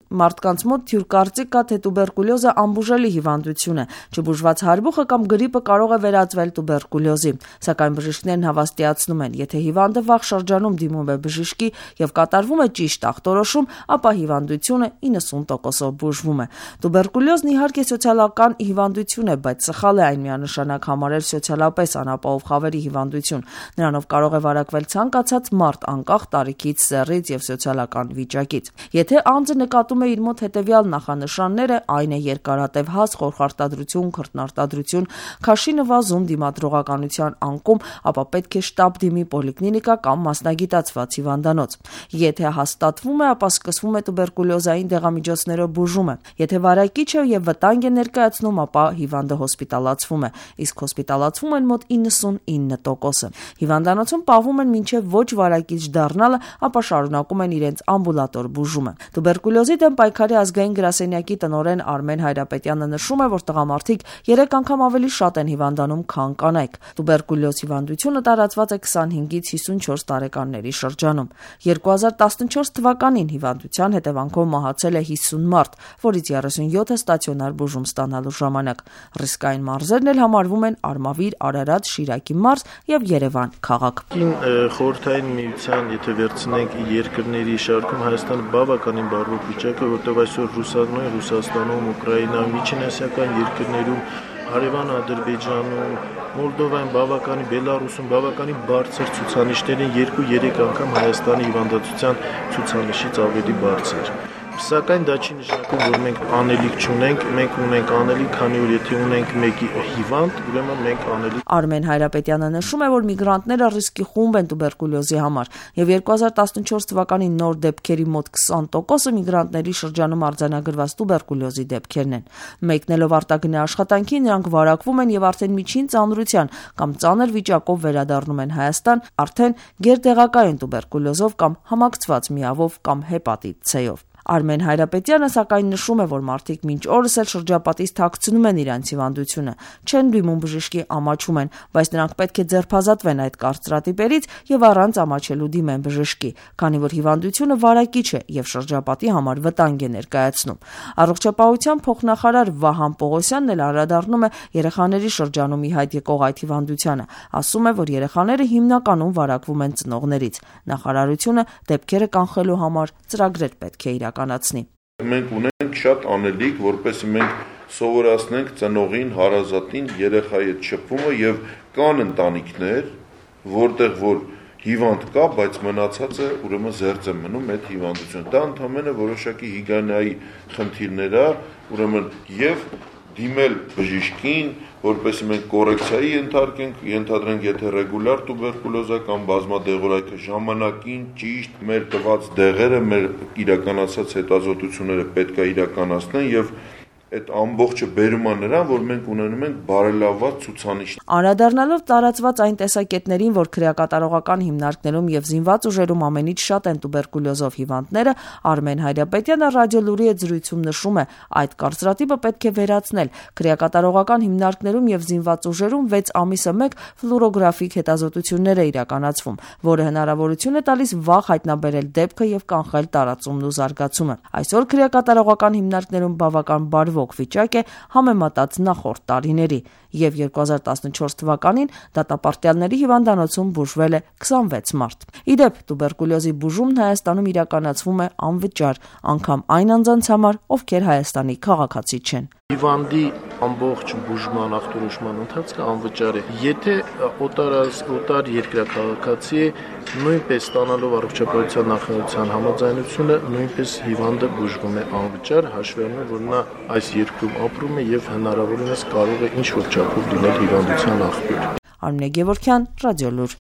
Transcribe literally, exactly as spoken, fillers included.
Մարդկանց մոտ թյուր կարծիք կա, թե տուբերկուլյոզը անբուժելի հիվանդություն է, չբուժված հարբուխը կամ գրիպը կարող է վերածվել տուբերկուլյոզի, սակայն բժիշկներն հավաստիացնում են, եթե հիվանդը վաղ շրջանում դիմում է բժշկի եւ կատարվում է ճիշտ ախտորոշում, ապա հիվանդությունը իննսուն տոկոսով բուժվում է։ Տուբերկուլյոզն իհարկե սոցիալական հիվանդություն է, բայց սխալ է այն միանշանակ համարել սոցիալապես անապահով խավերի հիվանդություն։ Նրանով կարող է վարակվել ցանկացած մարդ անկախ տարիքից, սեռից եւ սոցիալական վիճակից։ Եթե անձը նկատում է իր մոտ հետեւյալ նախանշանները, այն է երկարատև հաց, խորխարտադրություն, քրտնարտադրություն, քաշի նվազում, դիմադրողականության անկում, ապա պետք է շտապ դիմի պոլիկլինիկա կամ մասնագիտացված հիվանդանոց։ Եթե հաստատվում է, ապա սկսվում է տուբերկուլյոզային դեղամիջոցներով բուժումը։ Եթե վարակիչ է եւ վտանգ է ներկայացնում, ապա հիվանդը հոսպիտալացվում է, իսկ հոսպիտալացվում են մոտ իննսունինը տոկոսը։ Հիվանդանոցում պահվում են մինչև ոչ վարակիչ դառնալը, ապա շարունակում են իրենց ամբուլատոր բուժումը։ Տուբերկուլյոզի դեմ պայքարի ազգային գրասենյակի տնօրեն Արմեն Հայրապետյանը նշում է, որ տղամարդիկ երեք անգամ ավելի շատ են հիվանդանում, քան կանայք։ Տուբերկուլյոզ հիվանդությունը տարածված է քսանհինգից հիսունչորս տարեկանների շրջանում։ երկու հազար տասնչորս թվականին հիվանդության հետևանքով մահացել է հիսուն մարդ, որից երեսունյոթը ստացիոնար բուժում ստանալու ժամանակ։ Ռիսկային մարզերն էլ համարվում են Արմավիր, Արարատ, Շիրակի մարզ եւ Երևան քաղաք։ Խորհրդային միության, եթե վերցնենք երկրների շարքում, Հայաստանը բավականին բարվոք վիճակ է, որտեղ այսօր Ռուսաստանում, Ռուսաստանում, Ուկրաինայում, միջինասիական երկրներում, Հարևան Ադրբեջանում, Մոլդովայում, բավականին Բելարուսում, բավականին բարձր ցուցանիշներին երկու-երեք անգամ Հայաստանի հիվանդացության ցուցանիշից ավելի բարձր։ Սակայն դա չի նշանակում, որ մենք անելիք չունենք, մենք ունենք անելիք, քանի որ եթե ունենք մեկի հիվանդ, ուրեմն մենք անելիք։ Արմեն Հայրապետյանը նշում է, որ միգրանտները ռիսկի խումբ են տուբերկուլյոզի համար, եւ երկու հազար տասնչորս թվականի նոր դեպքերի մոտ քսան տոկոսը միգրանտների շրջանում արձանագրված տուբերկուլյոզի դեպքերն են։ Մեկնելով արտագնա աշխատանքի, նրանք վարակվում են եւ արդեն միջին ծանրության կամ ծանր վիճակով վերադառնում են Հայաստան, արդեն գերտեղակայուն տուբերկուլյոզով կամ համակցված միավով կամ հեպատիտ C-ով։ Արմեն Հայրապետյանը սակայն նշում է, որ մարդիկ մինչ օրս էլ շրջապատից թաքցնում են իրենց հիվանդությունը, չեն դիմում բժշկի, ամաչում են, բայց նրանք պետք է ձերբազատվեն այդ կարծրատիպերից եւ առանց ամաչելու դիմեն բժշկի, քանի որ հիվանդությունը վարակիչ է եւ շրջապատի համար վտանգ է ներկայացնում։ Առողջապահության փոխնախարար Վահան Պողոսյանն էլ անդրադառնում է երեխաների շրջանում ի հայտ եկող այդ հիվանդությանը, ասում է, որ երեխաները հիմնականում վարակվում են ծնողներից։ Նախարարությունը դեպքերը կանխելու համար ծրագրեր պետք է իրականացնի։ Մենք ունենք շատ անելիք, որպեսզի մենք սովորացնենք ծնողին, հարազատին, երեխայի հետ շփումը եւ կան ընտանիքներ, որտեղ որ հիվանդ կա, բայց մնացածը ուրեմն զերծ է մնում այդ հիվանդությունը։ Դա ընդհանրապես որոշակի հիգիենայի խնդիրներ է, ուրեմն եւ դիմել բժշկին, որպեսզի մենք կոռեկցիայի ենթարկենք, ենթադրենք, եթե ռեգուլյար տուբերկուլոզա կամ բազմադեղորայքը ժամանակին ճիշտ մեր տված դեղերը, մեր իրականացած հետազոտությունները պետք է իրականացնեն եւ այդ ամբողջը բերում է նրան, որ մենք ունենում ենք բարելավված ցուցանիշ։ Անդրադառնալով տարածված այն տեսակետներին, որ քրեակատարողական հիմնարկներում եւ զինված ուժերում ամենից շատ են տուբերկուլյոզով հիվանդները, Արմեն Հայրապետյանը ռադիոլուրի հետ զրույցում նշում է, այդ կարծրատիպը պետք է վերացնել։ Քրեակատարողական հիմնարկներում եւ զինված ուժերում վեց ամիսը մեկ ֆլուրոգրաֆիկ հետազոտություններ է իրականացվում, որը հնարավորություն է տալիս վաղ հայտնաբերել դեպքը եւ կանխել տարածումն ու զարգացումը։ Այսօր քրեակատարողական հիմնարկներում բավական բարդ վիճակ է համեմատած նախորդ տարիների եւ երկու հազար տասնչորս թվականին դատապարտյալների հիվանդանոցում բուժվել է քսանվեց մարդ։ Իդեպ տուբերկուլյոզի բուժումն Հայաստանում իրականացվում է անվճար, անգամ այն անձանց համար, ովքեր Հայաստանի քաղաքացի չեն։ Հիվանդի ամբողջ բուժման ախտորոշման ընթացքը անվճար է։ Եթե օտար օտար երկրաքաղաքացի է, նույնպես ստանալով առողջապահության նախարարության համաձայնությունը, նույնպես հիվանդը բուժվում է անվճար, հաշվի առնելով, որ նա այս երկրում ապրում է եւ հնարավորինս կարող է ինչ-որ չափով լինել հիվանդության աղբյուր։ Արմինե Գևորգյան, Ռադիոլուր։